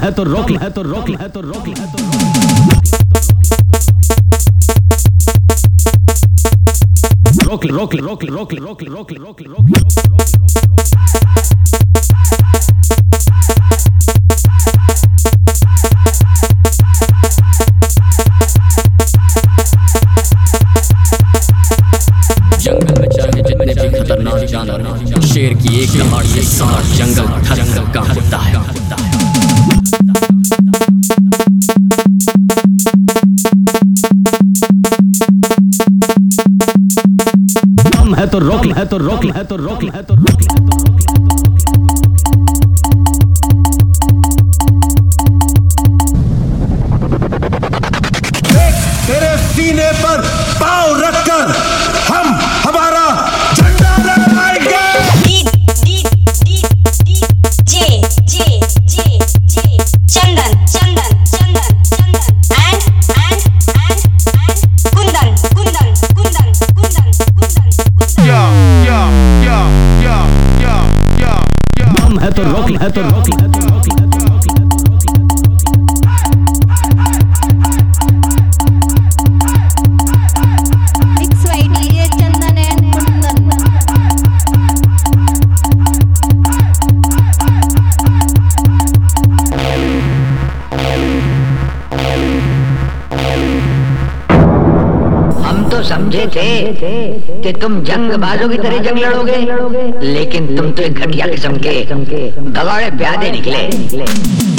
है तो रोक है तो रोक है तो रोक है तो रोक रोक रोक रोक रोक रोक रोक रोक जंगल में चाहे जितने भी खतरनाक जानवर, शेर की एक दहाड़ से सारा जंगल थर-थर कांपता है। दम है तो रोक है तो रोक है तो रोक है तो रोक है तो तेरे सीने पर पांव रखकर हम हमारा झंडा लहराएंगे। चंदन चंदन चंदन चंदन and कुंदन कुंदन कुंदन कुंदन कुंदन दम है तो रोक है तो रोक है तो रोक है तो रोक है तो रोक है Mix by DJ Chandan and Kundan. हम तो समझे थे कि तुम जंगबाजों की तरह जंग लड़ोगे, लेकिन तुम तो एक घटिया किस्म के भगौड़े प्यादे निकले।